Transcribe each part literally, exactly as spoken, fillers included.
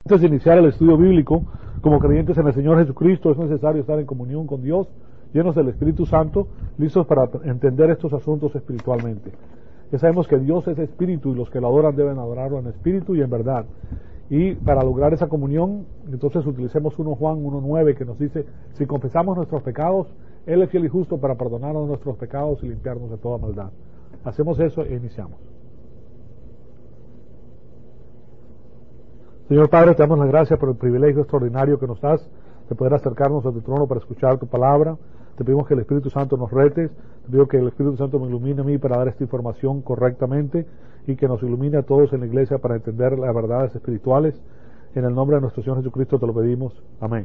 Antes de iniciar el estudio bíblico, como creyentes en el Señor Jesucristo, es necesario estar en comunión con Dios, llenos del Espíritu Santo, listos para entender estos asuntos espiritualmente. Ya sabemos que Dios es espíritu y los que lo adoran deben adorarlo en espíritu y en verdad. Y para lograr esa comunión, entonces utilicemos primero Juan uno nueve, que nos dice: si confesamos nuestros pecados, Él es fiel y justo para perdonarnos nuestros pecados y limpiarnos de toda maldad. Hacemos eso e iniciamos. Señor Padre, te damos las gracias por el privilegio extraordinario que nos das de poder acercarnos a tu trono para escuchar tu palabra. Te pedimos que el Espíritu Santo nos rete, te pido que el Espíritu Santo me ilumine a mí para dar esta información correctamente y que nos ilumine a todos en la iglesia para entender las verdades espirituales. En el nombre de nuestro Señor Jesucristo te lo pedimos. Amén.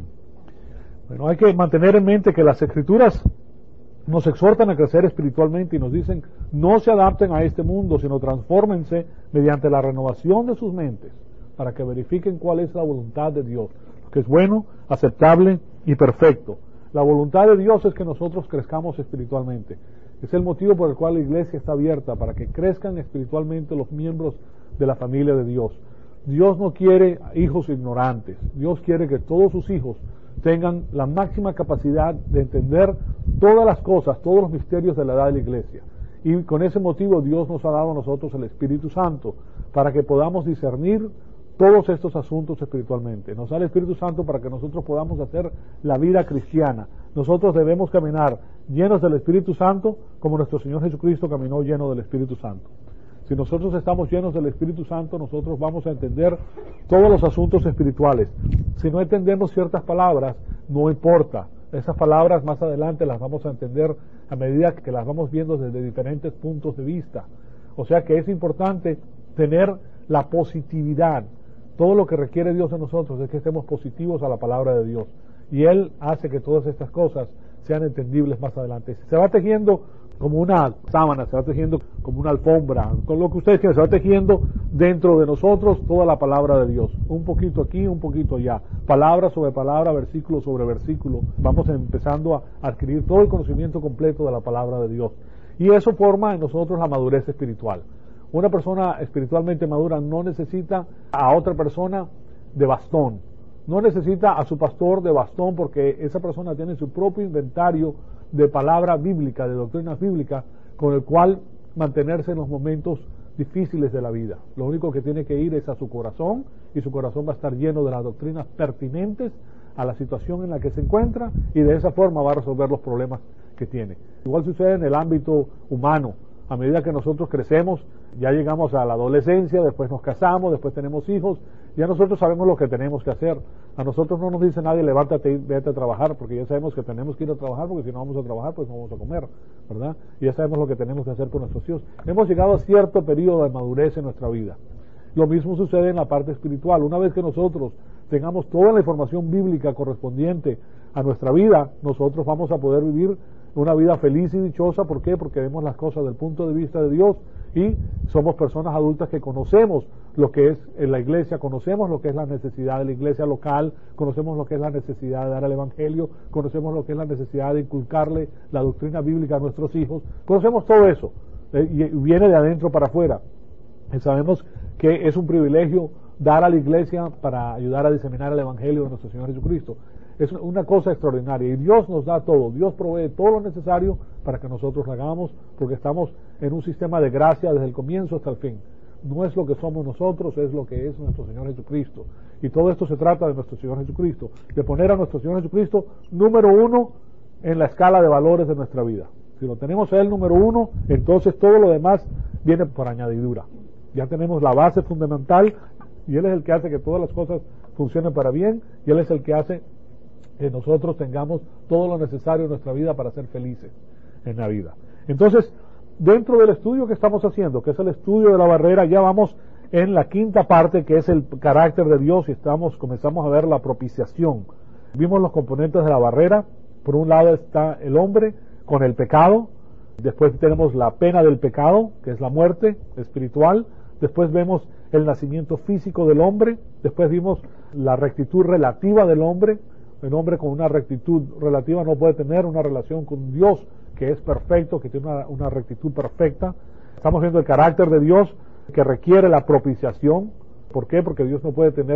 Bueno, hay que mantener en mente que las Escrituras nos exhortan a crecer espiritualmente y nos dicen: no se adapten a este mundo, sino transfórmense mediante la renovación de sus mentes, para que verifiquen cuál es la voluntad de Dios, lo que es bueno, aceptable y perfecto. La voluntad de Dios es que nosotros crezcamos espiritualmente. Es el motivo por el cual la iglesia está abierta, para que crezcan espiritualmente los miembros de la familia de Dios. Dios no quiere hijos ignorantes. Dios quiere que todos sus hijos tengan la máxima capacidad de entender todas las cosas, todos los misterios de la edad de la iglesia. Y con ese motivo Dios nos ha dado a nosotros el Espíritu Santo, para que podamos discernir todos estos asuntos espiritualmente. Nos da el Espíritu Santo para que nosotros podamos hacer la vida cristiana. Nosotros debemos caminar llenos del Espíritu Santo, como nuestro Señor Jesucristo caminó lleno del Espíritu Santo. Si nosotros estamos llenos del Espíritu Santo, nosotros vamos a entender todos los asuntos espirituales. Si no entendemos ciertas palabras, no importa. Esas palabras más adelante las vamos a entender a medida que las vamos viendo desde diferentes puntos de vista. O sea que es importante tener la positividad. Todo lo que requiere Dios de nosotros es que estemos positivos a la palabra de Dios. Y Él hace que todas estas cosas sean entendibles más adelante. Se va tejiendo como una sábana, se va tejiendo como una alfombra, con lo que ustedes quieran, se va tejiendo dentro de nosotros toda la palabra de Dios. Un poquito aquí, un poquito allá. Palabra sobre palabra, versículo sobre versículo. Vamos empezando a adquirir todo el conocimiento completo de la palabra de Dios. Y eso forma en nosotros la madurez espiritual. Una persona espiritualmente madura no necesita a otra persona de bastón, no necesita a su pastor de bastón, porque esa persona tiene su propio inventario de palabra bíblica, de doctrinas bíblicas, con el cual mantenerse en los momentos difíciles de la vida. Lo único que tiene que ir es a su corazón, y su corazón va a estar lleno de las doctrinas pertinentes a la situación en la que se encuentra, y de esa forma va a resolver los problemas que tiene. Igual sucede en el ámbito humano. A medida que nosotros crecemos, ya llegamos a la adolescencia, después nos casamos, después tenemos hijos, ya nosotros sabemos lo que tenemos que hacer. A nosotros no nos dice nadie: levántate y vete a trabajar, porque ya sabemos que tenemos que ir a trabajar, porque si no vamos a trabajar, pues no vamos a comer, ¿verdad? Y ya sabemos lo que tenemos que hacer por nuestros hijos. Hemos llegado a cierto periodo de madurez en nuestra vida. Lo mismo sucede en la parte espiritual. Una vez que nosotros tengamos toda la información bíblica correspondiente a nuestra vida, nosotros vamos a poder vivir una vida feliz y dichosa. ¿Por qué? Porque vemos las cosas desde el punto de vista de Dios y somos personas adultas que conocemos lo que es en la iglesia, conocemos lo que es la necesidad de la iglesia local, conocemos lo que es la necesidad de dar el evangelio, conocemos lo que es la necesidad de inculcarle la doctrina bíblica a nuestros hijos, conocemos todo eso, eh, y viene de adentro para afuera. Y sabemos que es un privilegio dar a la iglesia para ayudar a diseminar el evangelio de nuestro Señor Jesucristo. Es una cosa extraordinaria, y Dios nos da todo. Dios provee todo lo necesario para que nosotros lo hagamos, porque estamos en un sistema de gracia desde el comienzo hasta el fin. No es lo que somos nosotros, es lo que es nuestro Señor Jesucristo. Y todo esto se trata de nuestro Señor Jesucristo, de poner a nuestro Señor Jesucristo número uno en la escala de valores de nuestra vida. Si lo tenemos a Él número uno, entonces todo lo demás viene por añadidura. Ya tenemos la base fundamental, y Él es el que hace que todas las cosas funcionen para bien, y Él es el que hace que nosotros tengamos todo lo necesario en nuestra vida para ser felices en la vida. Entonces, dentro del estudio que estamos haciendo, que es el estudio de la barrera, ya vamos en la quinta parte, que es el carácter de Dios, y estamos comenzamos a ver la propiciación. Vimos los componentes de la barrera. Por un lado está el hombre con el pecado, después tenemos la pena del pecado, que es la muerte espiritual, después vemos el nacimiento físico del hombre, después vimos la rectitud relativa del hombre. El hombre con una rectitud relativa no puede tener una relación con Dios, que es perfecto, que tiene una, una rectitud perfecta. Estamos viendo el carácter de Dios, que requiere la propiciación. ¿Por qué? Porque Dios no puede tener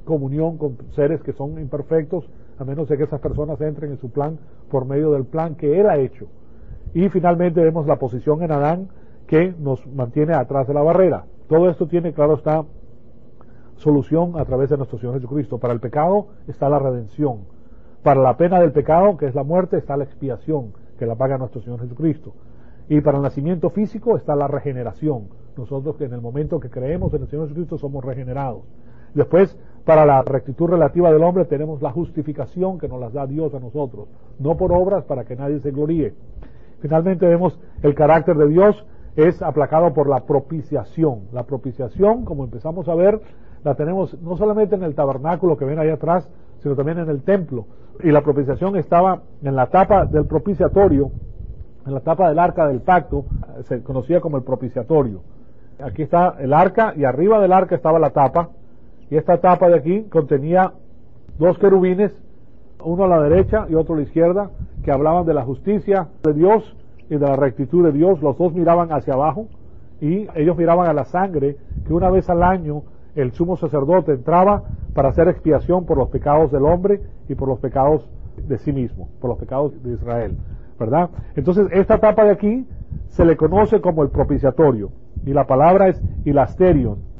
comunión con seres que son imperfectos, a menos de que esas personas entren en su plan por medio del plan que Él ha hecho. Y finalmente vemos la posición en Adán que nos mantiene atrás de la barrera. Todo esto tiene, claro está, solución a través de nuestro Señor Jesucristo. Para el pecado está la redención. Para la pena del pecado, que es la muerte, está la expiación, que la paga nuestro Señor Jesucristo. Y para el nacimiento físico está la regeneración. Nosotros que en el momento que creemos en el Señor Jesucristo somos regenerados. Después, para la rectitud relativa del hombre tenemos la justificación que nos las da Dios a nosotros, no por obras para que nadie se gloríe. Finalmente vemos el carácter de Dios es aplacado por la propiciación. La propiciación, como empezamos a ver, la tenemos no solamente en el tabernáculo que ven ahí atrás, sino también en el templo. Y la propiciación estaba en la tapa del propiciatorio, en la tapa del arca del pacto, se conocía como el propiciatorio. Aquí está el arca y arriba del arca estaba la tapa, y esta tapa de aquí contenía dos querubines, uno a la derecha y otro a la izquierda, que hablaban de la justicia de Dios y de la rectitud de Dios. Los dos miraban hacia abajo y ellos miraban a la sangre que una vez al año el sumo sacerdote entraba para hacer expiación por los pecados del hombre y por los pecados de sí mismo, por los pecados de Israel, ¿verdad? Entonces esta tapa de aquí se le conoce como el propiciatorio y la palabra es hilasterion.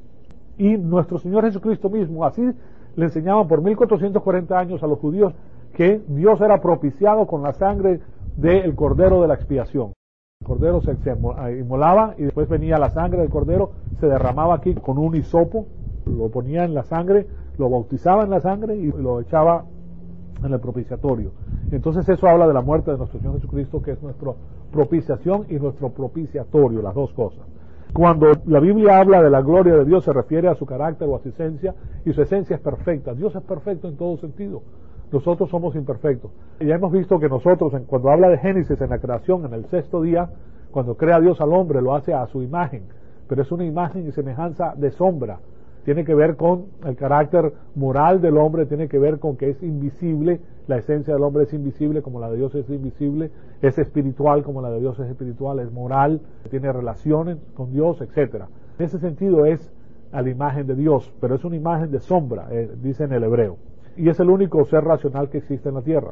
Y nuestro Señor Jesucristo mismo así le enseñaban por mil cuatrocientos cuarenta años a los judíos que Dios era propiciado con la sangre del cordero de la expiación. El cordero se, se inmolaba y después venía la sangre del cordero, se derramaba aquí con un hisopo, lo ponía en la sangre, lo bautizaba en la sangre y lo echaba en el propiciatorio. Entonces eso habla de la muerte de nuestro Señor Jesucristo, que es nuestra propiciación y nuestro propiciatorio, las dos cosas. Cuando la Biblia habla de la gloria de Dios se refiere a su carácter o a su esencia, y su esencia es perfecta. Dios es perfecto en todo sentido. Nosotros somos imperfectos. Y ya hemos visto que nosotros, cuando habla de Génesis en la creación, en el sexto día, cuando crea Dios al hombre, lo hace a su imagen, pero es una imagen y semejanza de sombra. Tiene que ver con el carácter moral del hombre, tiene que ver con que es invisible, la esencia del hombre es invisible como la de Dios es invisible, es espiritual como la de Dios es espiritual, es moral, tiene relaciones con Dios, etcétera. En ese sentido es a la imagen de Dios, pero es una imagen de sombra, eh, dice en el hebreo. Y es el único ser racional que existe en la tierra.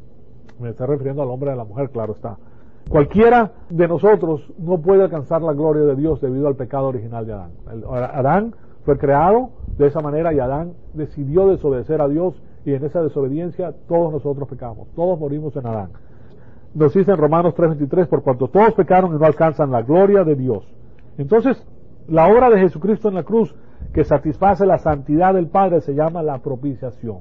Me estoy refiriendo al hombre y a la mujer, claro está. Cualquiera de nosotros no puede alcanzar la gloria de Dios debido al pecado original de Adán. El, Adán fue creado de esa manera y Adán decidió desobedecer a Dios, y en esa desobediencia todos nosotros pecamos, todos morimos en Adán. Nos dice en Romanos tres veintitrés, por cuanto todos pecaron y no alcanzan la gloria de Dios. Entonces, la obra de Jesucristo en la cruz, que satisface la santidad del Padre, se llama la propiciación.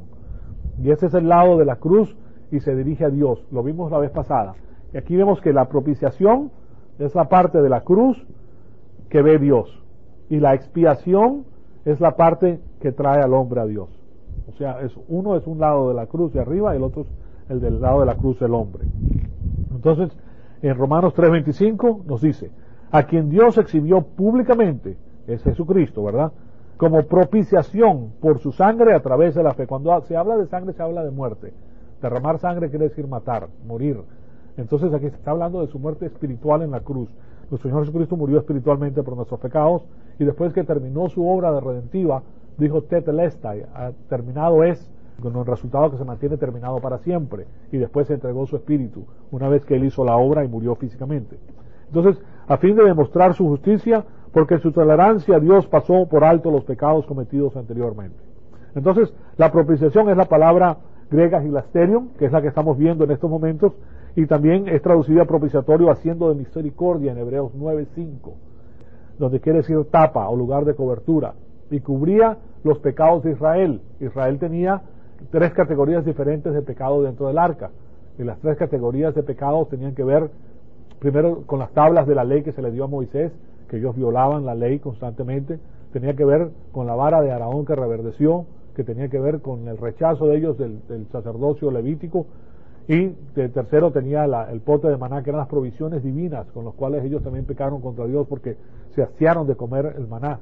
Y ese es el lado de la cruz y se dirige a Dios. Lo vimos la vez pasada. Y aquí vemos que la propiciación es la parte de la cruz que ve Dios. Y la expiación es la parte que trae al hombre a Dios. O sea, es, uno es un lado de la cruz de arriba y el otro es el del lado de la cruz del hombre. Entonces, en Romanos tres veinticinco nos dice, a quien Dios exhibió públicamente, es Jesucristo, ¿verdad?, como propiciación por su sangre a través de la fe. Cuando se habla de sangre se habla de muerte. Derramar sangre quiere decir matar, morir. Entonces aquí se está hablando de su muerte espiritual en la cruz. Nuestro Señor Jesucristo murió espiritualmente por nuestros pecados, y después que terminó su obra de redentiva, dijo tetelestai, terminado es, con el resultado que se mantiene terminado para siempre, y después se entregó su espíritu, una vez que él hizo la obra y murió físicamente. Entonces, a fin de demostrar su justicia, porque en su tolerancia Dios pasó por alto los pecados cometidos anteriormente. Entonces, la propiciación es la palabra griega hilasterion, que es la que estamos viendo en estos momentos, y también es traducida propiciatorio, haciendo de misericordia, en Hebreos nueve cinco, donde quiere decir tapa o lugar de cobertura, y cubría los pecados de Israel. Israel tenía tres categorías diferentes de pecado dentro del arca, y las tres categorías de pecados tenían que ver primero con las tablas de la ley que se le dio a Moisés, que ellos violaban la ley constantemente. Tenía que ver con la vara de Aarón que reverdeció, que tenía que ver con el rechazo de ellos del, del sacerdocio levítico, y de tercero tenía la, el pote de maná, que eran las provisiones divinas con las cuales ellos también pecaron contra Dios porque se hastiaron de comer el maná.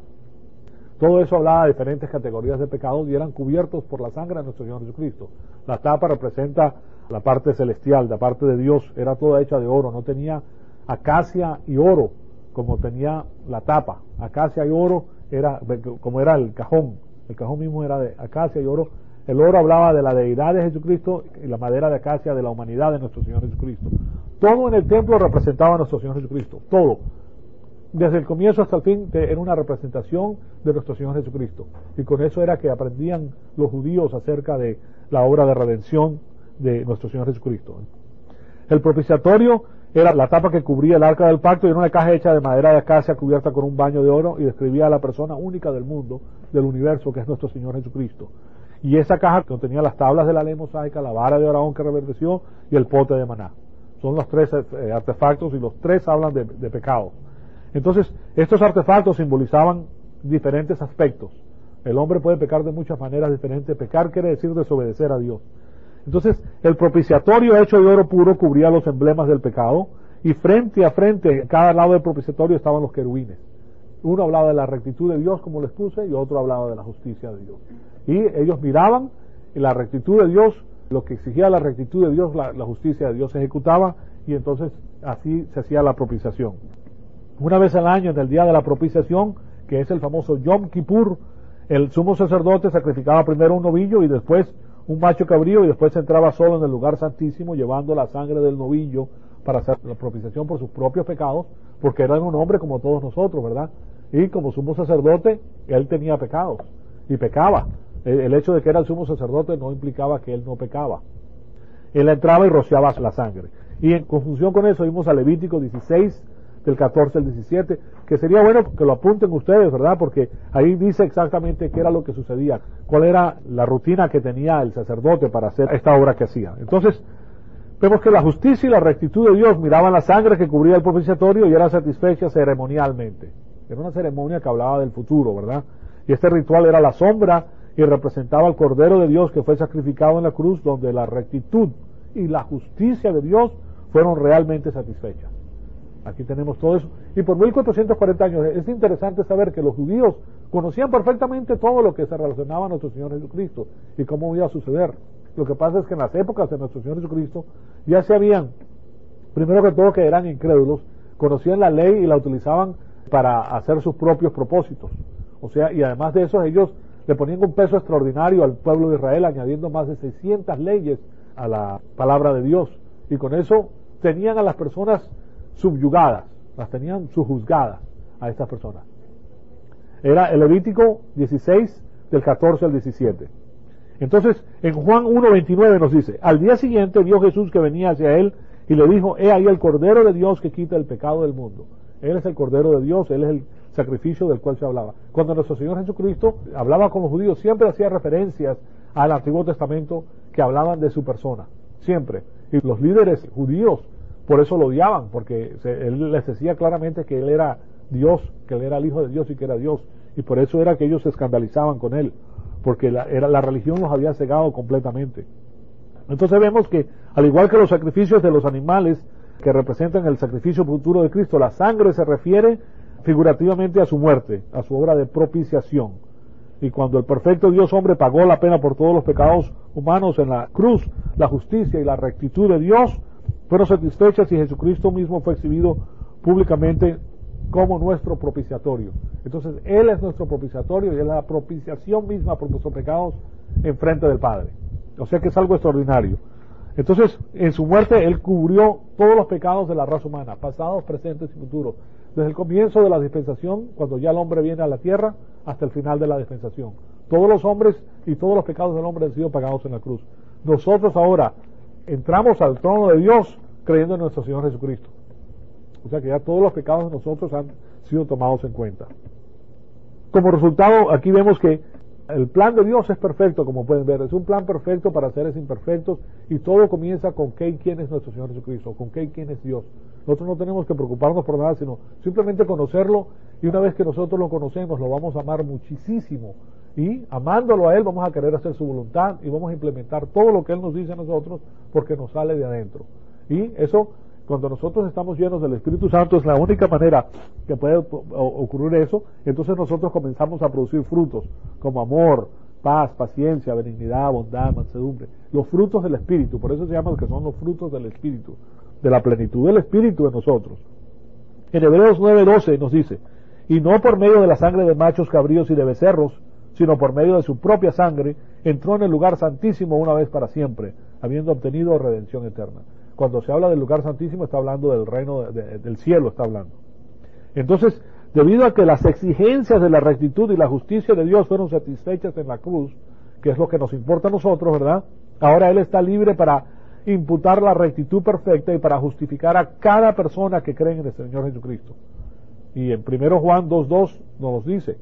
Todo eso hablaba de diferentes categorías de pecados y eran cubiertos por la sangre de nuestro Señor Jesucristo. La tapa representa la parte celestial, la parte de Dios, era toda hecha de oro, no tenía acacia y oro como tenía la tapa. Acacia y oro era como era el cajón, El cajón mismo era de acacia y oro. El oro hablaba de la deidad de Jesucristo y la madera de acacia de la humanidad de nuestro Señor Jesucristo. Todo en el templo representaba a nuestro Señor Jesucristo, todo. Desde el comienzo hasta el fin era una representación de nuestro Señor Jesucristo. Y con eso era que aprendían los judíos acerca de la obra de redención de nuestro Señor Jesucristo. El propiciatorio era la tapa que cubría el arca del pacto y era una caja hecha de madera de acacia cubierta con un baño de oro y describía a la persona única del mundo, del universo, que es nuestro Señor Jesucristo. Y esa caja contenía las tablas de la ley mosaica, la vara de Aarón que reverdeció y el pote de maná. Son los tres eh, artefactos y los tres hablan de, de pecado. Entonces, estos artefactos simbolizaban diferentes aspectos. El hombre puede pecar de muchas maneras diferentes. Pecar quiere decir desobedecer a Dios. Entonces, el propiciatorio hecho de oro puro cubría los emblemas del pecado y frente a frente, en cada lado del propiciatorio estaban los querubines. Uno hablaba de la rectitud de Dios, como les puse, y otro hablaba de la justicia de Dios. Y ellos miraban la rectitud de Dios, lo que exigía la rectitud de Dios, la, la justicia de Dios se ejecutaba, y entonces así se hacía la propiciación. Una vez al año, en el día de la propiciación, que es el famoso Yom Kippur, el sumo sacerdote sacrificaba primero un novillo y después un macho cabrío, y después entraba solo en el lugar santísimo llevando la sangre del novillo para hacer la propiciación por sus propios pecados, porque era un hombre como todos nosotros, ¿verdad? Y como sumo sacerdote, él tenía pecados y pecaba. El hecho de que era el sumo sacerdote no implicaba que él no pecaba. Él entraba y rociaba la sangre. Y en conjunción con eso vimos a Levítico dieciséis, del catorce al diecisiete, que sería bueno que lo apunten ustedes, ¿verdad? Porque ahí dice exactamente qué era lo que sucedía, cuál era la rutina que tenía el sacerdote para hacer esta obra que hacía. Entonces, vemos que la justicia y la rectitud de Dios miraban la sangre que cubría el propiciatorio y era satisfecha ceremonialmente. Era una ceremonia que hablaba del futuro, ¿verdad? Y este ritual era la sombra y representaba al Cordero de Dios que fue sacrificado en la cruz, donde la rectitud y la justicia de Dios fueron realmente satisfechas. Aquí tenemos todo eso. Y por mil cuatrocientos cuarenta años es interesante saber que los judíos conocían perfectamente todo lo que se relacionaba a nuestro Señor Jesucristo y cómo iba a suceder. Lo que pasa es que en las épocas de nuestro Señor Jesucristo ya se habían, primero que todo, que eran incrédulos, conocían la ley y la utilizaban para hacer sus propios propósitos. O sea, y además de eso ellos le ponían un peso extraordinario al pueblo de Israel, añadiendo más de seiscientas leyes a la palabra de Dios. Y con eso tenían a las personas subyugadas, las tenían sujuzgadas a estas personas. Era el Levítico dieciséis, del catorce al diecisiete. Entonces, en Juan uno veintinueve nos dice: al día siguiente vio Jesús que venía hacia él y le dijo: he ahí el Cordero de Dios que quita el pecado del mundo. Él es el Cordero de Dios, Él es el sacrificio del cual se hablaba. Cuando nuestro Señor Jesucristo hablaba con los judíos, siempre hacía referencias al Antiguo Testamento que hablaban de su persona, siempre. Y los líderes judíos por eso lo odiaban, porque se, Él les decía claramente que Él era Dios, que Él era el Hijo de Dios y que era Dios. Y por eso era que ellos se escandalizaban con Él, porque la, era, la religión los había cegado completamente. Entonces vemos que, al igual que los sacrificios de los animales que representan el sacrificio futuro de Cristo, la sangre se refiere figurativamente a su muerte, a su obra de propiciación. Y cuando el perfecto Dios hombre pagó la pena por todos los pecados humanos en la cruz, la justicia y la rectitud de Dios fueron satisfechas y Jesucristo mismo fue exhibido públicamente como nuestro propiciatorio. Entonces Él es nuestro propiciatorio y es la propiciación misma por nuestros pecados en frente del Padre. O sea que es algo extraordinario. Entonces, en su muerte Él cubrió todos los pecados de la raza humana, pasados, presentes y futuros, desde el comienzo de la dispensación, cuando ya el hombre viene a la tierra, hasta el final de la dispensación. Todos los hombres y todos los pecados del hombre han sido pagados en la cruz. Nosotros ahora entramos al trono de Dios creyendo en nuestro Señor Jesucristo. O sea que ya todos los pecados de nosotros han sido tomados en cuenta. Como resultado, aquí vemos que el plan de Dios es perfecto, como pueden ver. Es un plan perfecto para seres imperfectos y todo comienza con qué y quién es nuestro Señor Jesucristo, con qué y quién es Dios. Nosotros no tenemos que preocuparnos por nada, sino simplemente conocerlo, y una vez que nosotros lo conocemos, lo vamos a amar muchísimo. Y amándolo a Él, vamos a querer hacer su voluntad y vamos a implementar todo lo que Él nos dice a nosotros porque nos sale de adentro. Y eso, cuando nosotros estamos llenos del Espíritu Santo, es la única manera que puede ocurrir eso. Entonces nosotros comenzamos a producir frutos como amor, paz, paciencia, benignidad, bondad, mansedumbre, los frutos del Espíritu. Por eso se llaman que son los frutos del Espíritu, de la plenitud del Espíritu en nosotros. En Hebreos nueve doce nos dice: y no por medio de la sangre de machos cabríos y de becerros, sino por medio de su propia sangre, entró en el lugar santísimo una vez para siempre, habiendo obtenido redención eterna. Cuando se habla del lugar santísimo, está hablando del reino de, de, del cielo, está hablando. Entonces, debido a que las exigencias de la rectitud y la justicia de Dios fueron satisfechas en la cruz, que es lo que nos importa a nosotros, ¿verdad? Ahora Él está libre para imputar la rectitud perfecta y para justificar a cada persona que cree en el Señor Jesucristo. Y en primero Juan dos dos nos dice,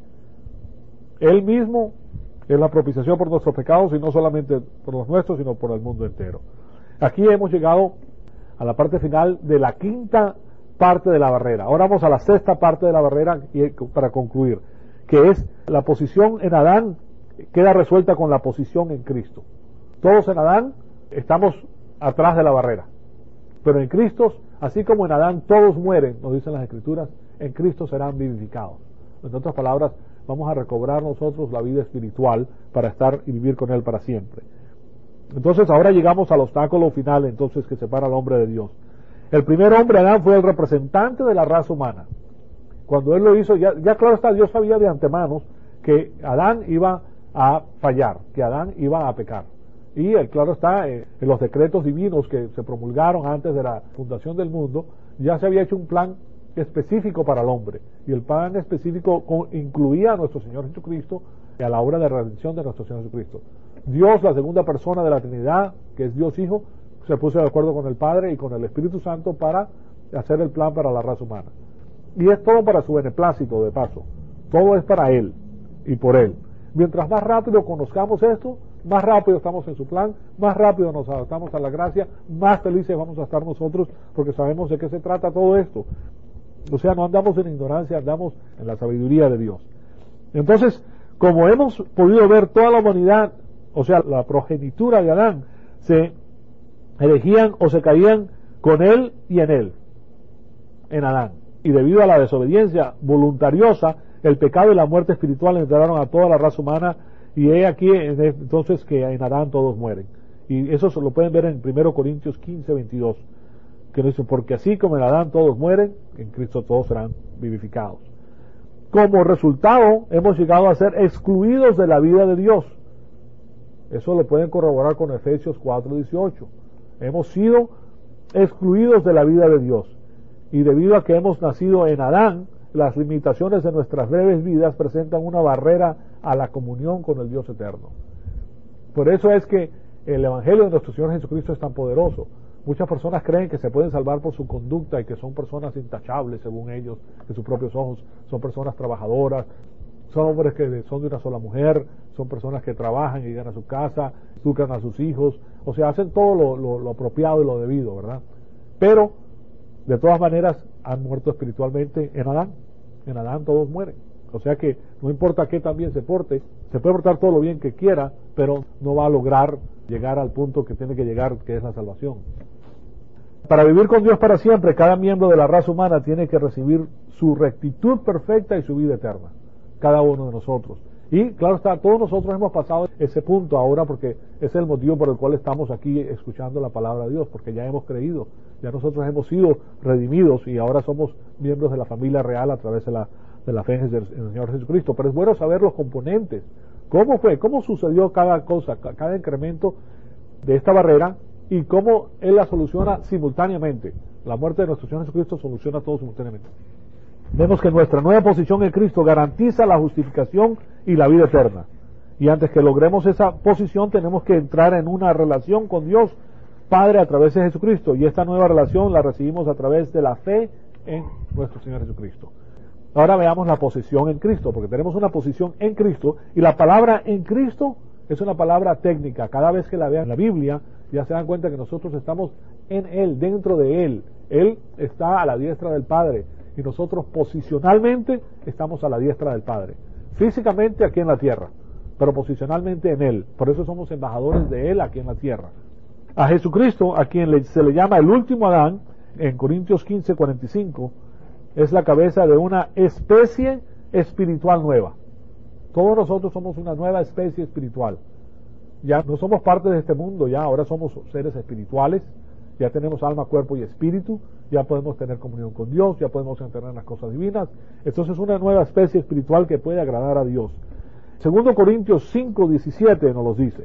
Él mismo es la propiciación por nuestros pecados, y no solamente por los nuestros, sino por el mundo entero. Aquí hemos llegado a la parte final de la quinta parte de la barrera. Ahora vamos a la sexta parte de la barrera y para concluir, que es la posición en Adán queda resuelta con la posición en Cristo. Todos en Adán estamos atrás de la barrera, pero en Cristo, así como en Adán todos mueren, nos dicen las Escrituras, en Cristo serán vivificados. En otras palabras, vamos a recobrar nosotros la vida espiritual para estar y vivir con Él para siempre. Entonces ahora llegamos al obstáculo final entonces que separa al hombre de Dios. El primer hombre, Adán, fue el representante de la raza humana. Cuando Él lo hizo, ya, ya claro está, Dios sabía de antemano que Adán iba a fallar, que Adán iba a pecar. Y el claro está, eh, en los decretos divinos que se promulgaron antes de la fundación del mundo, ya se había hecho un plan específico para el hombre. Y el plan específico con, incluía a nuestro Señor Jesucristo y a la obra de redención de nuestro Señor Jesucristo. Dios, la segunda persona de la Trinidad, que es Dios Hijo, se puso de acuerdo con el Padre y con el Espíritu Santo para hacer el plan para la raza humana. Y es todo para su beneplácito, de paso. Todo es para Él y por Él. Mientras más rápido conozcamos esto, más rápido estamos en su plan, más rápido nos adaptamos a la gracia, más felices vamos a estar nosotros, porque sabemos de qué se trata todo esto. O sea, no andamos en ignorancia, andamos en la sabiduría de Dios. Entonces, como hemos podido ver, toda la humanidad, o sea, la progenitura de Adán, se elegían o se caían con él y en él, en Adán. Y debido a la desobediencia voluntariosa, el pecado y la muerte espiritual entraron a toda la raza humana, y he aquí entonces que en Adán todos mueren. Y eso se lo pueden ver en primero Corintios quince veintidós, que nos dice, porque así como en Adán todos mueren, en Cristo todos serán vivificados. Como resultado, hemos llegado a ser excluidos de la vida de Dios. Eso lo pueden corroborar con Efesios cuatro dieciocho. Hemos sido excluidos de la vida de Dios. Y debido a que hemos nacido en Adán, las limitaciones de nuestras breves vidas presentan una barrera a la comunión con el Dios eterno. Por eso es que el Evangelio de nuestro Señor Jesucristo es tan poderoso. Muchas personas creen que se pueden salvar por su conducta y que son personas intachables según ellos, que sus propios ojos, son personas trabajadoras, son hombres que son de una sola mujer, son personas que trabajan y llegan a su casa, educan a sus hijos, o sea, hacen todo lo, lo, lo apropiado y lo debido, ¿verdad? Pero, de todas maneras, han muerto espiritualmente en Adán. En Adán todos mueren. O sea que no importa qué tan bien se porte, se puede portar todo lo bien que quiera, pero no va a lograr llegar al punto que tiene que llegar, que es la salvación. Para vivir con Dios para siempre, cada miembro de la raza humana tiene que recibir su rectitud perfecta y su vida eterna. Cada uno de nosotros. Y claro está, todos nosotros hemos pasado ese punto ahora, porque es el motivo por el cual estamos aquí escuchando la palabra de Dios, porque ya hemos creído, ya nosotros hemos sido redimidos y ahora somos miembros de la familia real a través de la, de la fe en el Señor Jesucristo. Pero es bueno saber los componentes, cómo fue, cómo sucedió cada cosa, cada incremento de esta barrera y cómo Él la soluciona simultáneamente. La muerte de nuestro Señor Jesucristo soluciona todo simultáneamente. Vemos que nuestra nueva posición en Cristo garantiza la justificación y la vida eterna. Y antes que logremos esa posición tenemos que entrar en una relación con Dios Padre a través de Jesucristo. Y esta nueva relación la recibimos a través de la fe en nuestro Señor Jesucristo. Ahora veamos la posición en Cristo, porque tenemos una posición en Cristo. Y la palabra en Cristo es una palabra técnica. Cada vez que la vean en la Biblia ya se dan cuenta que nosotros estamos en Él, dentro de Él. Él está a la diestra del Padre. Y nosotros posicionalmente estamos a la diestra del Padre. Físicamente aquí en la tierra, pero posicionalmente en Él. Por eso somos embajadores de Él aquí en la tierra. A Jesucristo, a quien le, se le llama el último Adán, en Corintios quince cuarenta y cinco, es la cabeza de una especie espiritual nueva. Todos nosotros somos una nueva especie espiritual. Ya no somos parte de este mundo, ya ahora somos seres espirituales. Ya tenemos alma, cuerpo y espíritu, ya podemos tener comunión con Dios, ya podemos entender las cosas divinas. Entonces es una nueva especie espiritual que puede agradar a Dios. Segundo Corintios cinco, diecisiete nos los dice.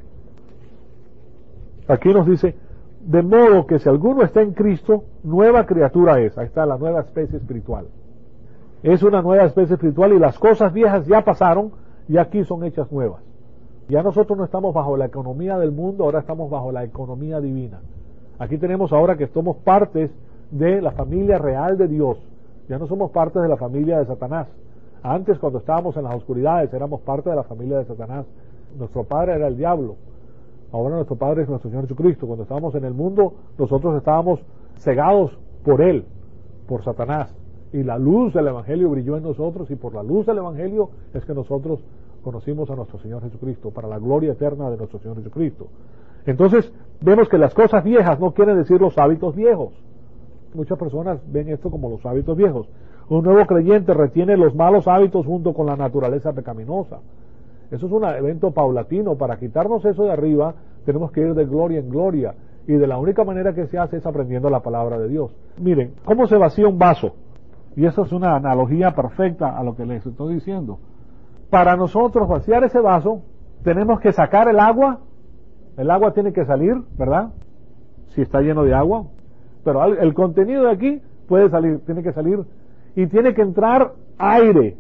Aquí nos dice, de modo que si alguno está en Cristo, nueva criatura es. Ahí está la nueva especie espiritual. Es una nueva especie espiritual y las cosas viejas ya pasaron y aquí son hechas nuevas. Ya nosotros no estamos bajo la economía del mundo, ahora estamos bajo la economía divina. Aquí tenemos ahora que somos partes de la familia real de Dios. Ya no somos partes de la familia de Satanás. Antes, cuando estábamos en las oscuridades, éramos parte de la familia de Satanás. Nuestro padre era el diablo. Ahora nuestro padre es nuestro Señor Jesucristo. Cuando estábamos en el mundo, nosotros estábamos cegados por Él, por Satanás. Y la luz del Evangelio brilló en nosotros, y por la luz del Evangelio es que nosotros conocimos a nuestro Señor Jesucristo, para la gloria eterna de nuestro Señor Jesucristo. Entonces, vemos que las cosas viejas no quieren decir los hábitos viejos. Muchas personas ven esto como los hábitos viejos. Un nuevo creyente retiene los malos hábitos junto con la naturaleza pecaminosa. Eso es un evento paulatino. Para quitarnos eso de arriba, tenemos que ir de gloria en gloria. Y de la única manera que se hace es aprendiendo la palabra de Dios. Miren, ¿cómo se vacía un vaso? Y eso es una analogía perfecta a lo que les estoy diciendo. Para nosotros vaciar ese vaso, tenemos que sacar el agua. El agua tiene que salir, ¿verdad? Si está lleno de agua. Pero el contenido de aquí puede salir, tiene que salir. Y tiene que entrar aire.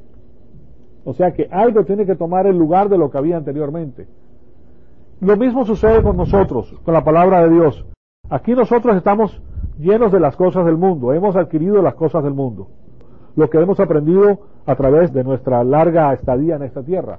O sea que algo tiene que tomar el lugar de lo que había anteriormente. Lo mismo sucede con nosotros, con la palabra de Dios. Aquí nosotros estamos llenos de las cosas del mundo. Hemos adquirido las cosas del mundo. Lo que hemos aprendido a través de nuestra larga estadía en esta tierra.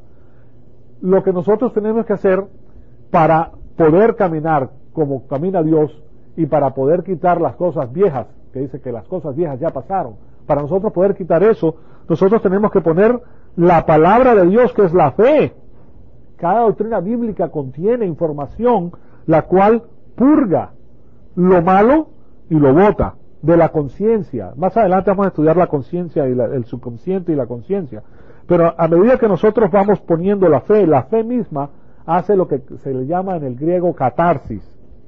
Lo que nosotros tenemos que hacer para poder caminar como camina Dios y para poder quitar las cosas viejas, que dice que las cosas viejas ya pasaron, para nosotros poder quitar eso, nosotros tenemos que poner la palabra de Dios, que es la fe. Cada doctrina bíblica contiene información la cual purga lo malo y lo bota de la conciencia. Más adelante vamos a estudiar la conciencia y la, el subconsciente y la conciencia. Pero a medida que nosotros vamos poniendo la fe, la fe misma hace lo que se le llama en el griego catarsis.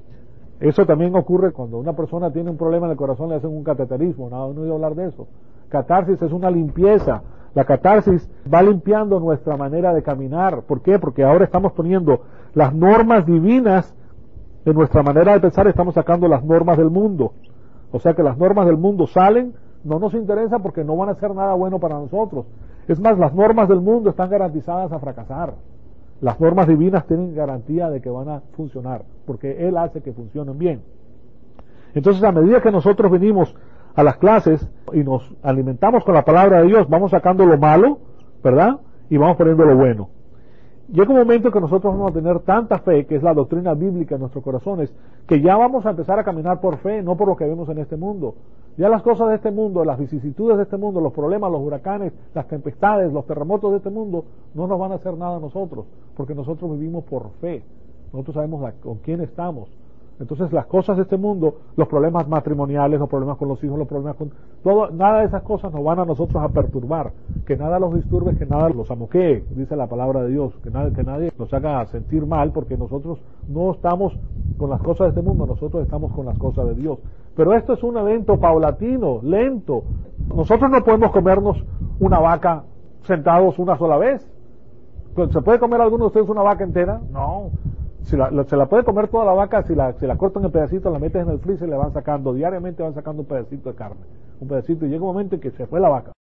Eso también ocurre cuando una persona tiene un problema en el corazón, le hacen un cateterismo. No, no he oído hablar de eso. Catarsis es una limpieza. La catarsis va limpiando nuestra manera de caminar. ¿Por qué? Porque ahora estamos poniendo las normas divinas de nuestra manera de pensar, estamos sacando las normas del mundo. O sea que las normas del mundo salen, no nos interesa porque no van a hacer nada bueno para nosotros. Es más, las normas del mundo están garantizadas a fracasar. Las normas divinas tienen garantía de que van a funcionar, porque Él hace que funcionen bien. Entonces, a medida que nosotros venimos a las clases y nos alimentamos con la palabra de Dios, vamos sacando lo malo, ¿verdad? Y vamos poniendo lo bueno. Llega un momento que nosotros vamos a tener tanta fe, que es la doctrina bíblica en nuestros corazones, que ya vamos a empezar a caminar por fe, no por lo que vemos en este mundo. Ya las cosas de este mundo, las vicisitudes de este mundo, los problemas, los huracanes, las tempestades, los terremotos de este mundo, no nos van a hacer nada a nosotros, porque nosotros vivimos por fe. Nosotros sabemos con quién estamos. Entonces las cosas de este mundo, los problemas matrimoniales, los problemas con los hijos, los problemas con todo, nada de esas cosas nos van a nosotros a perturbar. Que nada los disturbe, que nada los amoquee, dice la palabra de Dios. Que, nada, que nadie nos haga sentir mal, porque nosotros no estamos con las cosas de este mundo, nosotros estamos con las cosas de Dios. Pero esto es un evento paulatino, lento. Nosotros no podemos comernos una vaca sentados una sola vez. ¿Se puede comer alguno de ustedes una vaca entera? No. Si la, la, se la puede comer toda la vaca, si la, si la cortan en pedacitos, la metes en el freezer y le van sacando, diariamente van sacando un pedacito de carne, un pedacito, y llega un momento en que se fue la vaca.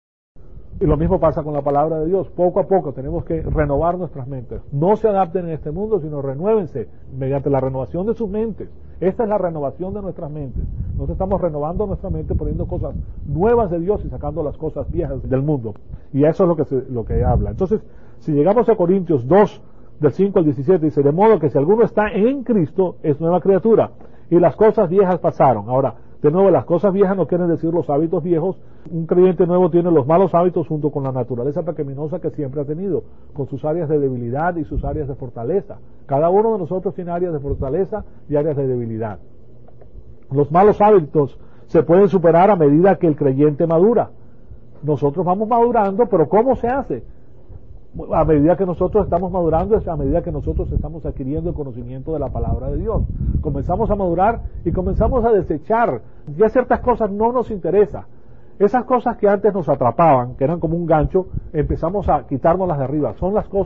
Y lo mismo pasa con la palabra de Dios. Poco a poco tenemos que renovar nuestras mentes. No se adapten en este mundo, sino renuévense mediante la renovación de sus mentes. Esta es la renovación de nuestras mentes. Nosotros estamos renovando nuestra mente, poniendo cosas nuevas de Dios y sacando las cosas viejas del mundo. Y eso es lo que, se, lo que habla. Entonces, si llegamos a Corintios dos, del cinco al diecisiete, dice, de modo que si alguno está en Cristo, es nueva criatura, y las cosas viejas pasaron. Ahora, de nuevo, las cosas viejas no quieren decir los hábitos viejos. Un creyente nuevo tiene los malos hábitos junto con la naturaleza pecaminosa que siempre ha tenido, con sus áreas de debilidad y sus áreas de fortaleza. Cada uno de nosotros tiene áreas de fortaleza y áreas de debilidad. Los malos hábitos se pueden superar a medida que el creyente madura. Nosotros vamos madurando, pero ¿cómo se hace? A medida que nosotros estamos madurando, es a medida que nosotros estamos adquiriendo el conocimiento de la palabra de Dios. Comenzamos a madurar y comenzamos a desechar. Ya ciertas cosas no nos interesan. Esas cosas que antes nos atrapaban, que eran como un gancho, empezamos a quitárnoslas de arriba. Son las cosas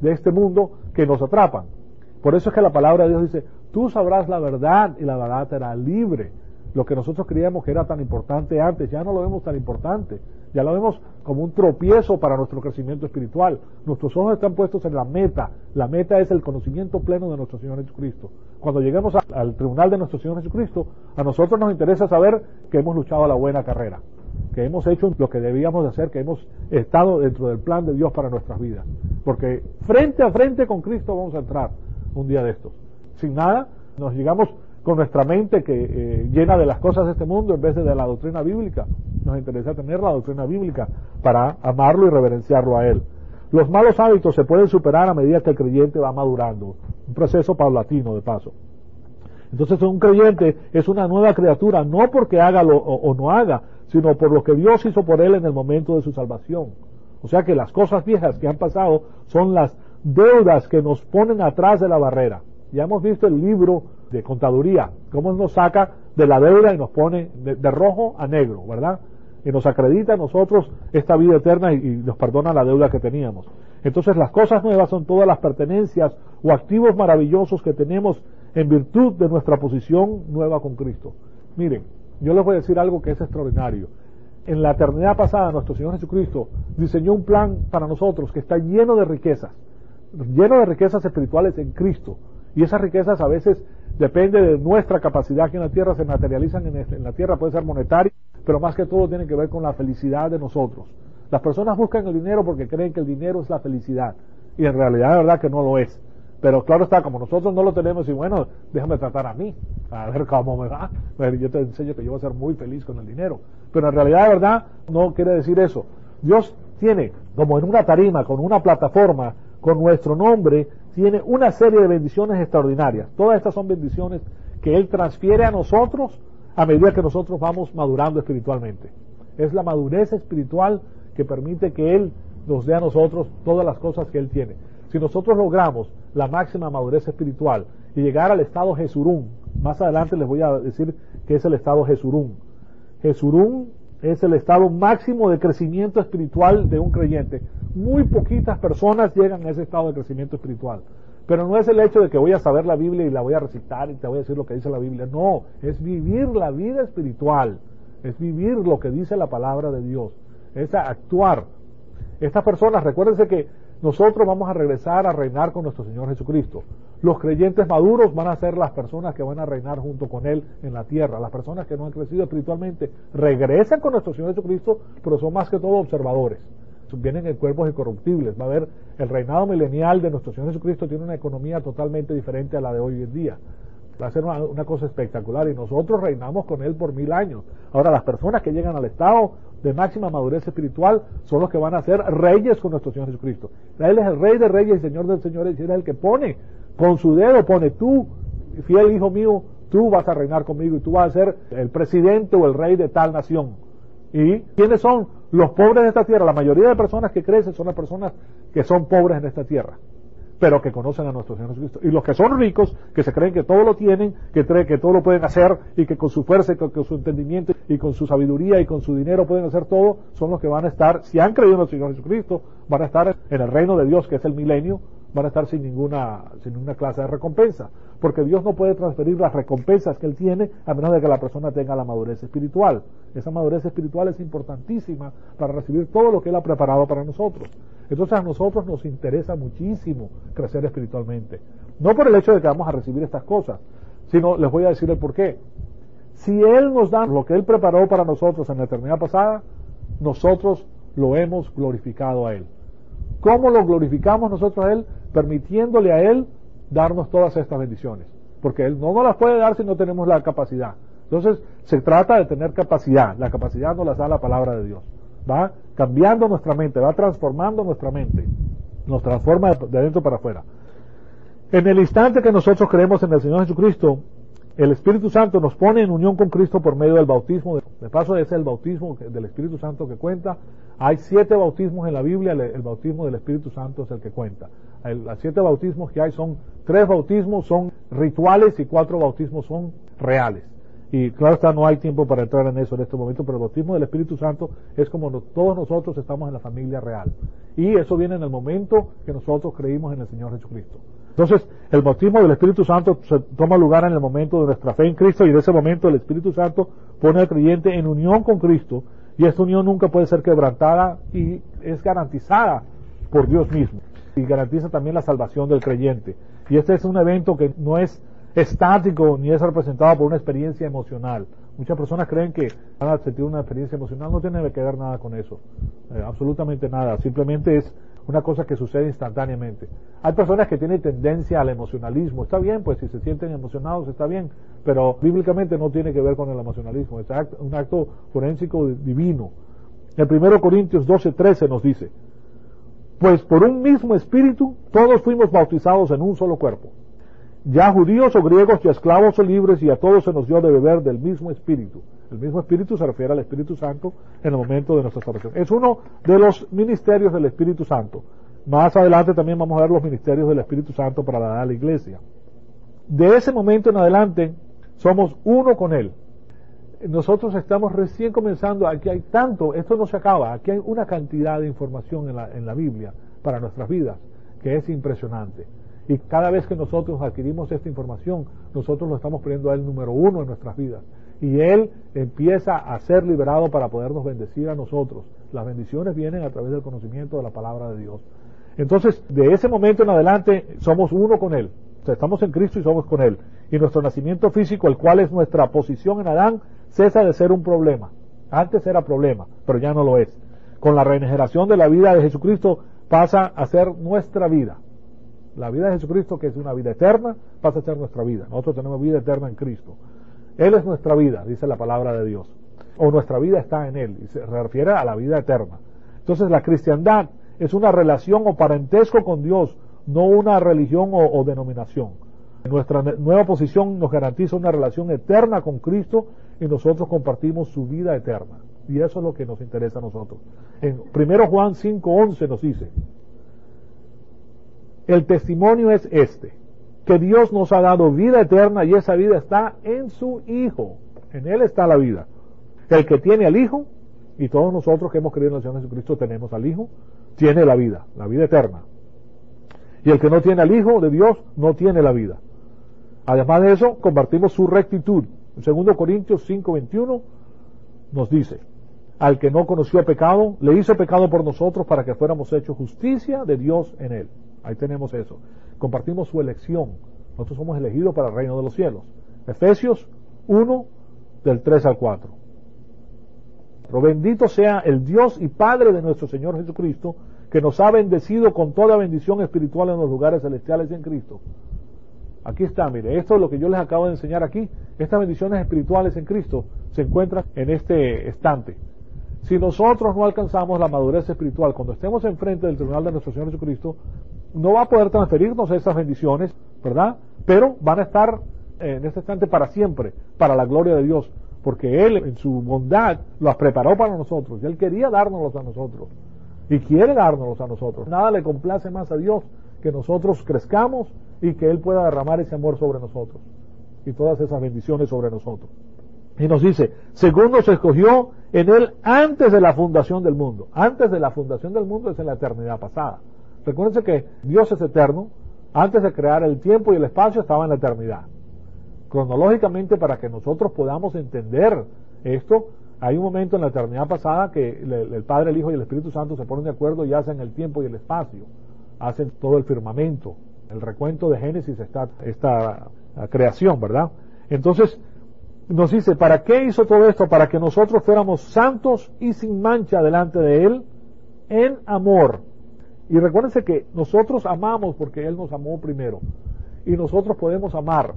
de este mundo que nos atrapan. Por eso es que la palabra de Dios dice, tú sabrás la verdad y la verdad te hará libre. Lo que nosotros creíamos que era tan importante antes, ya no lo vemos tan importante, ya lo vemos como un tropiezo para nuestro crecimiento espiritual. Nuestros ojos están puestos en la meta, la meta es el conocimiento pleno de nuestro Señor Jesucristo. Cuando lleguemos a, al tribunal de nuestro Señor Jesucristo, a nosotros nos interesa saber que hemos luchado la buena carrera, que hemos hecho lo que debíamos de hacer, que hemos estado dentro del plan de Dios para nuestras vidas, porque frente a frente con Cristo vamos a entrar un día de estos. Sin nada, nos llegamos con nuestra mente que eh, llena de las cosas de este mundo en vez de, de la doctrina bíblica. Nos interesa tener la doctrina bíblica para amarlo y reverenciarlo a Él. Los malos hábitos se pueden superar a medida que el creyente va madurando, un proceso paulatino de paso. Entonces un creyente es una nueva criatura, no porque haga lo, o, o no haga, sino por lo que Dios hizo por él en el momento de su salvación. O sea que las cosas viejas que han pasado son las deudas que nos ponen atrás de la barrera. Ya hemos visto el libro de contaduría, cómo nos saca de la deuda y nos pone de, de rojo a negro, ¿verdad? Y nos acredita a nosotros esta vida eterna y, y nos perdona la deuda que teníamos. Entonces las cosas nuevas son todas las pertenencias o activos maravillosos que tenemos en virtud de nuestra posición nueva con Cristo. Miren, yo les voy a decir algo que es extraordinario. En la eternidad pasada nuestro Señor Jesucristo diseñó un plan para nosotros que está lleno de riquezas, lleno de riquezas espirituales en Cristo. Y esas riquezas a veces depende de nuestra capacidad aquí en la tierra, se materializan en, en la tierra, puede ser monetario, pero más que todo tiene que ver con la felicidad de nosotros. Las personas buscan el dinero porque creen que el dinero es la felicidad, y en realidad de verdad que no lo es. Pero claro está, como nosotros no lo tenemos, y bueno, déjame tratar a mí, a ver cómo me va. Bueno, yo te enseño que yo voy a ser muy feliz con el dinero. Pero en realidad de verdad no quiere decir eso. Dios tiene, como en una tarima, con una plataforma, con nuestro nombre, tiene una serie de bendiciones extraordinarias. Todas estas son bendiciones que Él transfiere a nosotros a medida que nosotros vamos madurando espiritualmente. Es la madurez espiritual que permite que Él nos dé a nosotros todas las cosas que Él tiene. Si nosotros logramos la máxima madurez espiritual y llegar al estado Jesurún, más adelante les voy a decir que es el estado Jesurún. Jesurún es el estado máximo de crecimiento espiritual de un creyente. Muy poquitas personas llegan a ese estado de crecimiento espiritual. Pero no es el hecho de que voy a saber la Biblia y la voy a recitar y te voy a decir lo que dice la Biblia. No, es vivir la vida espiritual. Es vivir lo que dice la palabra de Dios. Es actuar. Estas personas, recuérdense que nosotros vamos a regresar a reinar con nuestro Señor Jesucristo. Los creyentes maduros van a ser las personas que van a reinar junto con Él en la tierra. Las personas que no han crecido espiritualmente regresan con nuestro Señor Jesucristo, pero son más que todo observadores. Vienen en cuerpos incorruptibles. Va a haber el reinado milenial de nuestro Señor Jesucristo, tiene una economía totalmente diferente a la de hoy en día. Va a ser una, una cosa espectacular y nosotros reinamos con Él por mil años. Ahora, las personas que llegan al estado de máxima madurez espiritual son los que van a ser reyes con nuestro Señor Jesucristo. Él es el Rey de Reyes y Señor de Señores, y Él es el que pone, con su dedo pone, tú, fiel hijo mío, tú vas a reinar conmigo y tú vas a ser el presidente o el rey de tal nación. ¿Y quiénes son los pobres de esta tierra? La mayoría de personas que crecen son las personas que son pobres en esta tierra, pero que conocen a nuestro Señor Jesucristo. Y los que son ricos, que se creen que todo lo tienen, que creen que todo lo pueden hacer y que con su fuerza y con, con su entendimiento y con su sabiduría y con su dinero pueden hacer todo, son los que van a estar, si han creído en el Señor Jesucristo, van a estar en el reino de Dios, que es el milenio, van a estar sin ninguna, sin ninguna clase de recompensa. Porque Dios no puede transferir las recompensas que Él tiene a menos de que la persona tenga la madurez espiritual. Esa madurez espiritual es importantísima para recibir todo lo que Él ha preparado para nosotros. Entonces a nosotros nos interesa muchísimo crecer espiritualmente. No por el hecho de que vamos a recibir estas cosas, sino les voy a decir el por qué. Si Él nos da lo que Él preparó para nosotros en la eternidad pasada, nosotros lo hemos glorificado a Él. ¿Cómo lo glorificamos nosotros a Él? Permitiéndole a Él darnos todas estas bendiciones, porque Él no nos las puede dar si no tenemos la capacidad. Entonces se trata de tener capacidad. La capacidad nos la da la palabra de Dios. Va cambiando nuestra mente, va transformando nuestra mente, nos transforma de adentro para afuera. En el instante que nosotros creemos en el Señor Jesucristo, el Espíritu Santo nos pone en unión con Cristo por medio del bautismo. De paso, ese es el bautismo del Espíritu Santo que cuenta. Hay siete bautismos en la Biblia, el bautismo del Espíritu Santo es el que cuenta. Los siete bautismos que hay son, tres bautismos son rituales y cuatro bautismos son reales. Y claro está, no hay tiempo para entrar en eso en este momento, pero el bautismo del Espíritu Santo es como no, todos nosotros estamos en la familia real. Y eso viene en el momento que nosotros creímos en el Señor Jesucristo. Entonces, el bautismo del Espíritu Santo se toma lugar en el momento de nuestra fe en Cristo, y en ese momento el Espíritu Santo pone al creyente en unión con Cristo, y esta unión nunca puede ser quebrantada y es garantizada por Dios mismo. Y garantiza también la salvación del creyente. Y este es un evento que no es estático ni es representado por una experiencia emocional. Muchas personas creen que van a sentir una experiencia emocional. No tiene que ver nada con eso, eh, absolutamente nada. Simplemente es una cosa que sucede instantáneamente. Hay personas que tienen tendencia al emocionalismo. Está bien, pues si se sienten emocionados está bien, pero bíblicamente no tiene que ver con el emocionalismo. Es un acto forénsico divino. En primero Corintios doce trece nos dice: pues por un mismo espíritu todos fuimos bautizados en un solo cuerpo, ya judíos o griegos, ya esclavos o libres, y a todos se nos dio de beber del mismo espíritu. El mismo espíritu se refiere al Espíritu Santo en el momento de nuestra salvación. Es uno de los ministerios del Espíritu Santo. Más adelante también vamos a ver los ministerios del Espíritu Santo para dar a la iglesia. De ese momento en adelante somos uno con Él. Nosotros estamos recién comenzando. Aquí hay tanto, esto no se acaba. Aquí hay una cantidad de información en la, en la Biblia para nuestras vidas que es impresionante. Y cada vez que nosotros adquirimos esta información, nosotros lo estamos poniendo a Él número uno en nuestras vidas. Y Él empieza a ser liberado para podernos bendecir a nosotros. Las bendiciones vienen a través del conocimiento de la palabra de Dios. Entonces, de ese momento en adelante, somos uno con Él. O sea, estamos en Cristo y somos con Él. Y nuestro nacimiento físico, el cual es nuestra posición en Adán, cesa de ser un problema. Antes era problema, pero ya no lo es. Con la regeneración de la vida de Jesucristo pasa a ser nuestra vida. La vida de Jesucristo, que es una vida eterna, pasa a ser nuestra vida. Nosotros tenemos vida eterna en Cristo. Él es nuestra vida, dice la palabra de Dios. O nuestra vida está en Él, y se refiere a la vida eterna. Entonces la cristiandad es una relación o parentesco con Dios, no una religión o, o denominación. Nuestra nueva posición nos garantiza una relación eterna con Cristo, y nosotros compartimos su vida eterna. Y eso es lo que nos interesa a nosotros. En primero Juan cinco once nos dice: el testimonio es este, que Dios nos ha dado vida eterna, y esa vida está en su Hijo. En Él está la vida. El que tiene al Hijo, y todos nosotros que hemos creído en el Señor Jesucristo tenemos al Hijo, tiene la vida, la vida eterna. Y el que no tiene al Hijo de Dios no tiene la vida. Además de eso, compartimos su rectitud. En segundo Corintios cinco veintiuno nos dice: al que no conoció pecado, le hizo pecado por nosotros para que fuéramos hechos justicia de Dios en Él. Ahí tenemos eso. Compartimos su elección. Nosotros somos elegidos para el reino de los cielos. Efesios uno, del tres al cuatro. Pero bendito sea el Dios y Padre de nuestro Señor Jesucristo, que nos ha bendecido con toda bendición espiritual en los lugares celestiales en Cristo. Aquí está, mire, esto es lo que yo les acabo de enseñar aquí. Estas bendiciones espirituales en Cristo se encuentran en este estante. Si nosotros no alcanzamos la madurez espiritual, cuando estemos enfrente del tribunal de nuestro Señor Jesucristo, no va a poder transferirnos esas bendiciones, ¿verdad? Pero van a estar en este instante para siempre, para la gloria de Dios, porque Él en su bondad las preparó para nosotros, y Él quería dárnoslos a nosotros, y quiere dárnoslos a nosotros. Nada le complace más a Dios que nosotros crezcamos y que Él pueda derramar ese amor sobre nosotros, y todas esas bendiciones sobre nosotros. Y nos dice: según nos escogió en Él antes de la fundación del mundo. Antes de la fundación del mundo es en la eternidad pasada. Recuérdense que Dios es eterno. Antes de crear el tiempo y el espacio estaba en la eternidad. Cronológicamente, para que nosotros podamos entender esto, hay un momento en la eternidad pasada que el Padre, el Hijo y el Espíritu Santo se ponen de acuerdo y hacen el tiempo y el espacio. Hacen todo el firmamento. El recuento de Génesis está esta creación, ¿verdad? Entonces nos dice: ¿para qué hizo todo esto? Para que nosotros fuéramos santos y sin mancha delante de Él en amor. Y recuérdense que nosotros amamos porque Él nos amó primero. Y nosotros podemos amar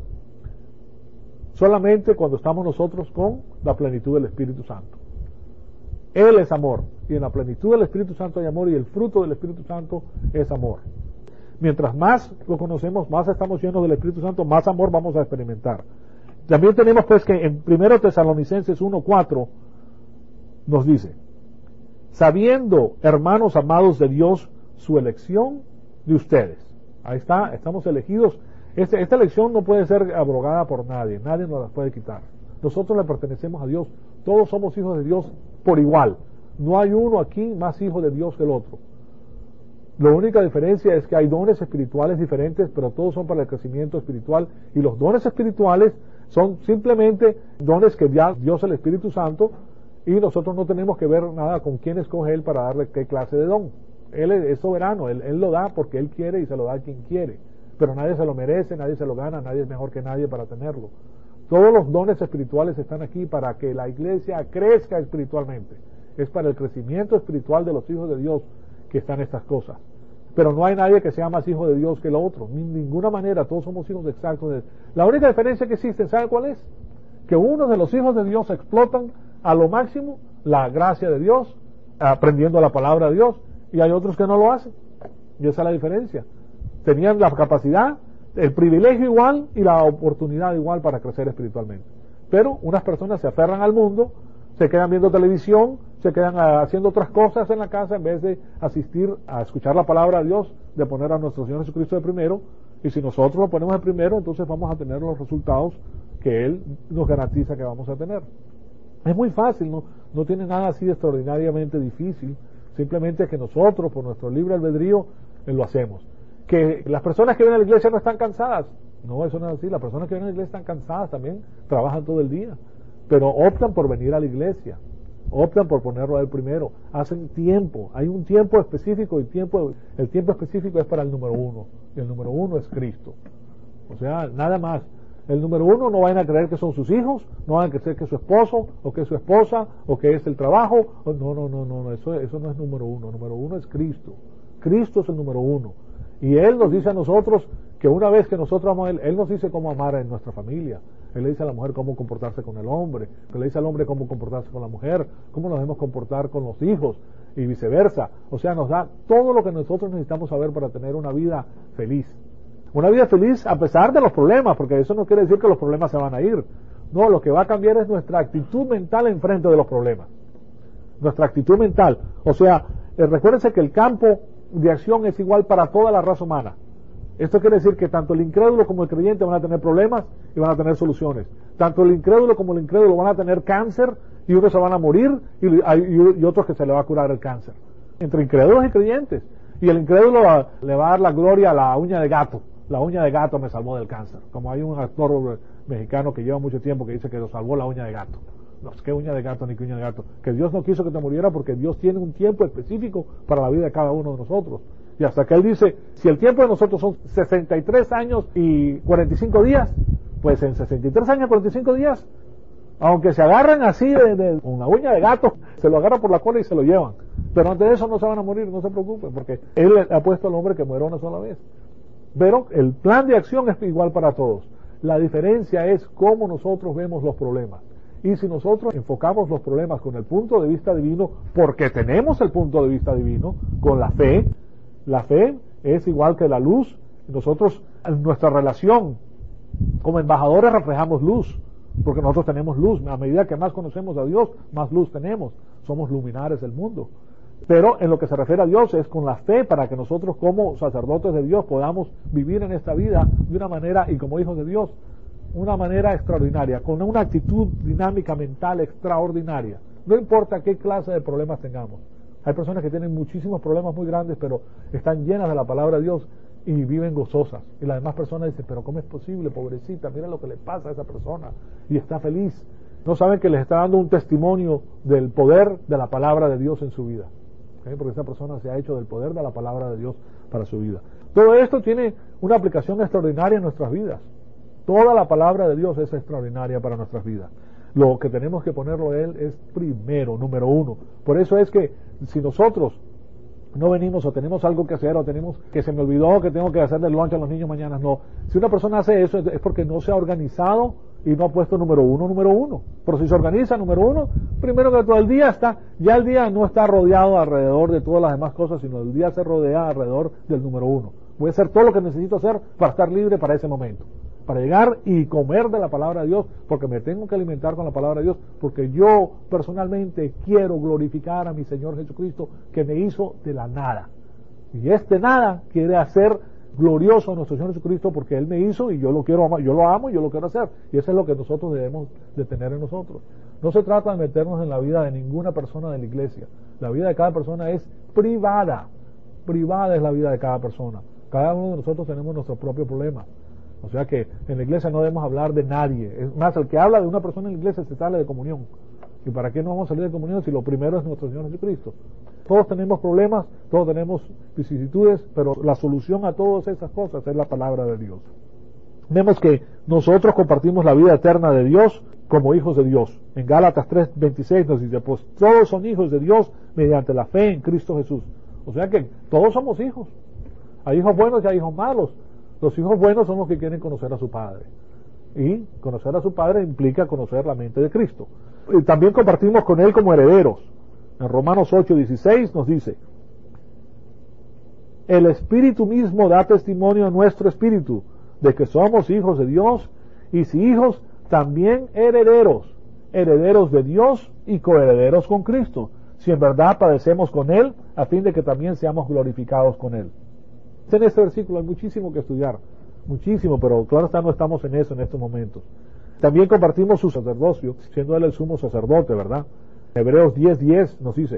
solamente cuando estamos nosotros con la plenitud del Espíritu Santo. Él es amor, y en la plenitud del Espíritu Santo hay amor, y el fruto del Espíritu Santo es amor. Mientras más lo conocemos, más estamos llenos del Espíritu Santo, más amor vamos a experimentar. También tenemos pues que en primero Tesalonicenses uno cuatro nos dice: sabiendo, hermanos amados de Dios, su elección de ustedes. Ahí está, estamos elegidos. Este, esta elección no puede ser abrogada por nadie, nadie nos la puede quitar. nosotros le pertenecemos a Dios, todos somos hijos de Dios por igual, no hay uno aquí más hijo de Dios que el otro. La única diferencia es que hay dones espirituales diferentes, pero todos son para el crecimiento espiritual, y los dones espirituales son simplemente dones que ya Dios el Espíritu Santo, y nosotros no tenemos que ver nada con quién escoge Él para darle qué clase de don. Él es soberano, él, él lo da porque Él quiere y se lo da a quien quiere, pero nadie se lo merece, nadie se lo gana, nadie es mejor que nadie para tenerlo. Todos los dones espirituales están aquí para que la iglesia crezca espiritualmente. Es para el crecimiento espiritual de los hijos de Dios que están estas cosas. Pero no hay nadie que sea más hijo de Dios que el otro, ni de ninguna manera, todos somos hijos exactos de Él. La única diferencia que existe, ¿sabe cuál es? Que unos de los hijos de Dios explotan a lo máximo la gracia de Dios, aprendiendo la palabra de Dios, y hay otros que no lo hacen. Y esa es la diferencia. Tenían la capacidad, el privilegio igual y la oportunidad igual para crecer espiritualmente. Pero unas personas se aferran al mundo, se quedan viendo televisión, se quedan haciendo otras cosas en la casa en vez de asistir a escuchar la palabra de Dios, de poner a nuestro Señor Jesucristo de primero. Y si nosotros lo ponemos de primero, entonces vamos a tener los resultados que Él nos garantiza que vamos a tener. Es muy fácil, no, no tiene nada así de extraordinariamente difícil, simplemente que nosotros, por nuestro libre albedrío, eh, lo hacemos. Que las personas que vienen a la iglesia no están cansadas, no, eso no es así. Las personas que vienen a la iglesia están cansadas también, trabajan todo el día, pero optan por venir a la iglesia, optan por ponerlo a Él primero, hacen tiempo, hay un tiempo específico, y tiempo, el tiempo específico es para el número uno, y el número uno es Cristo. O sea, nada más. El número uno no van a creer que son sus hijos, no van a creer que es su esposo, o que es su esposa, o que es el trabajo. No, no, no, no, eso, eso no es número uno. Número uno es Cristo. Cristo es el número uno. Y Él nos dice a nosotros que una vez que nosotros amamos a Él, Él nos dice cómo amar en nuestra familia. Él le dice a la mujer cómo comportarse con el hombre, Él le dice al hombre cómo comportarse con la mujer, cómo nos debemos comportar con los hijos, y viceversa. O sea, nos da todo lo que nosotros necesitamos saber para tener una vida feliz. Una vida feliz a pesar de los problemas, porque eso no quiere decir que los problemas se van a ir. No, lo que va a cambiar es nuestra actitud mental en frente de los problemas. Nuestra actitud mental. O sea, eh, recuérdense que el campo de acción es igual para toda la raza humana. Esto quiere decir que tanto el incrédulo como el creyente van a tener problemas y van a tener soluciones. Tanto el incrédulo como el incrédulo van a tener cáncer y unos se van a morir y, y, y otros que se le va a curar el cáncer. Entre incrédulos y creyentes. Y el incrédulo va, le va a dar la gloria a la uña de gato. La uña de gato me salvó del cáncer. Como hay un actor mexicano que lleva mucho tiempo que dice que lo salvó la uña de gato. No, ¿qué uña de gato ni qué uña de gato? Que Dios no quiso que te muriera porque Dios tiene un tiempo específico para la vida de cada uno de nosotros. Y hasta que Él dice, si el tiempo de nosotros son sesenta y tres años y cuarenta y cinco días, pues en sesenta y tres años y cuarenta y cinco días, aunque se agarran así de, de una uña de gato, se lo agarran por la cola y se lo llevan. Pero antes de eso no se van a morir, no se preocupen, porque Él ha puesto al hombre que muera una sola vez. Pero el plan de acción es igual para todos. La diferencia es cómo nosotros vemos los problemas. Y si nosotros enfocamos los problemas con el punto de vista divino, porque tenemos el punto de vista divino, con la fe, la fe es igual que la luz. Nosotros, en nuestra relación como embajadores, reflejamos luz, porque nosotros tenemos luz. A medida que más conocemos a Dios, más luz tenemos. Somos luminares del mundo. Pero en lo que se refiere a Dios es con la fe, para que nosotros como sacerdotes de Dios podamos vivir en esta vida de una manera, y como hijos de Dios, una manera extraordinaria, con una actitud dinámica mental extraordinaria. No importa qué clase de problemas tengamos. Hay personas que tienen muchísimos problemas muy grandes, pero están llenas de la palabra de Dios y viven gozosas. Y las demás personas dicen, pero ¿cómo es posible, pobrecita? Mira lo que le pasa a esa persona. Y está feliz. No saben que les está dando un testimonio del poder de la palabra de Dios en su vida. ¿Okay? Porque esa persona se ha hecho del poder de la palabra de Dios para su vida. Todo esto tiene una aplicación extraordinaria en nuestras vidas. Toda la palabra de Dios es extraordinaria para nuestras vidas. Lo que tenemos que ponerlo a Él es primero, número uno. Por eso es que si nosotros no venimos o tenemos algo que hacer o tenemos que se me olvidó que tengo que hacerle el lunch a los niños mañana, no. Si una persona hace eso es porque no se ha organizado y no ha puesto número uno, número uno. Pero si se organiza número uno, primero que todo el día está, ya el día no está rodeado alrededor de todas las demás cosas, sino el día se rodea alrededor del número uno. Voy a hacer todo lo que necesito hacer para estar libre para ese momento. Para llegar y comer de la palabra de Dios, porque me tengo que alimentar con la palabra de Dios, porque yo personalmente quiero glorificar a mi Señor Jesucristo, que me hizo de la nada. Y este nada quiere hacer glorioso a nuestro Señor Jesucristo porque Él me hizo y yo lo quiero amar, yo lo amo y yo lo quiero hacer. Y eso es lo que nosotros debemos de tener en nosotros. No se trata de meternos en la vida de ninguna persona de la iglesia. La vida de cada persona es privada. Privada es la vida de cada persona. Cada uno de nosotros tenemos nuestros propios problemas. O sea que en la iglesia no debemos hablar de nadie. Es más, el que habla de una persona en la iglesia se sale de comunión. ¿Y para qué no vamos a salir de comunión si lo primero es nuestro Señor Jesucristo? Todos tenemos problemas, todos tenemos vicisitudes, pero la solución a todas esas cosas es la palabra de Dios. Vemos que nosotros compartimos la vida eterna de Dios como hijos de Dios. En Gálatas tres veintiséis nos dice, pues todos son hijos de Dios mediante la fe en Cristo Jesús. O sea que todos somos hijos. Hay hijos buenos y hay hijos malos. Los hijos buenos son los que quieren conocer a su Padre. Y conocer a su Padre implica conocer la mente de Cristo. Y también compartimos con Él como herederos. En Romanos ocho dieciséis nos dice, el Espíritu mismo da testimonio a nuestro espíritu de que somos hijos de Dios, y si hijos, también herederos, herederos de Dios y coherederos con Cristo, si en verdad padecemos con Él, a fin de que también seamos glorificados con Él. En este versículo hay muchísimo que estudiar, muchísimo, pero claro está, no estamos en eso en estos momentos. También compartimos su sacerdocio, siendo Él el sumo sacerdote, ¿verdad? Hebreos diez diez nos dice,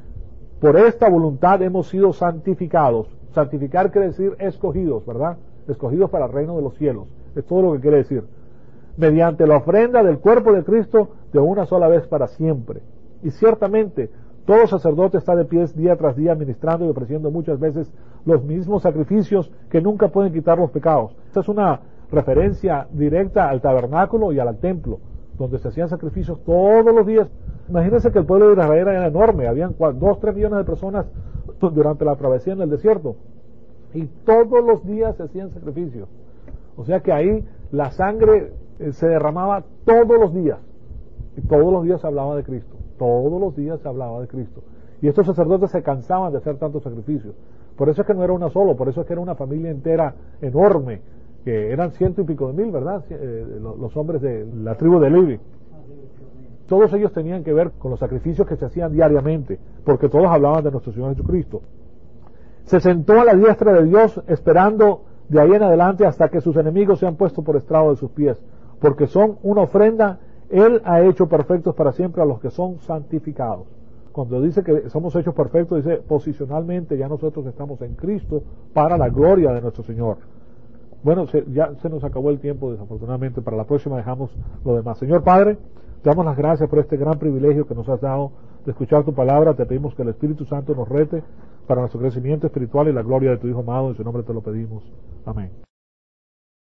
por esta voluntad hemos sido santificados. Santificar quiere decir escogidos, ¿verdad? Escogidos para el reino de los cielos. Es todo lo que quiere decir. Mediante la ofrenda del cuerpo de Cristo de una sola vez para siempre. Y ciertamente, todo sacerdote está de pies día tras día ministrando y ofreciendo muchas veces los mismos sacrificios que nunca pueden quitar los pecados. Esta es una referencia directa al tabernáculo y al templo, donde se hacían sacrificios todos los días. Imagínense que el pueblo de Israel era enorme, habían dos, tres millones de personas durante la travesía en el desierto, y todos los días se hacían sacrificios. O sea que ahí la sangre se derramaba todos los días, y todos los días se hablaba de Cristo, todos los días se hablaba de Cristo. Y estos sacerdotes se cansaban de hacer tantos sacrificios. Por eso es que no era una solo, por eso es que era una familia entera enorme, que eran ciento y pico de mil, ¿verdad? Eh, los hombres de la tribu de Levi. Todos ellos tenían que ver con los sacrificios que se hacían diariamente, porque todos hablaban de nuestro Señor Jesucristo. Se sentó a la diestra de Dios, esperando de ahí en adelante hasta que sus enemigos sean puestos por estrado de sus pies, porque son una ofrenda. Él ha hecho perfectos para siempre a los que son santificados. Cuando dice que somos hechos perfectos, dice posicionalmente ya nosotros estamos en Cristo para la gloria de nuestro Señor. Bueno, se, ya se nos acabó el tiempo, desafortunadamente. Para la próxima dejamos lo demás. Señor Padre, te damos las gracias por este gran privilegio que nos has dado de escuchar tu palabra. Te pedimos que el Espíritu Santo nos rete para nuestro crecimiento espiritual y la gloria de tu Hijo amado. En su nombre te lo pedimos. Amén.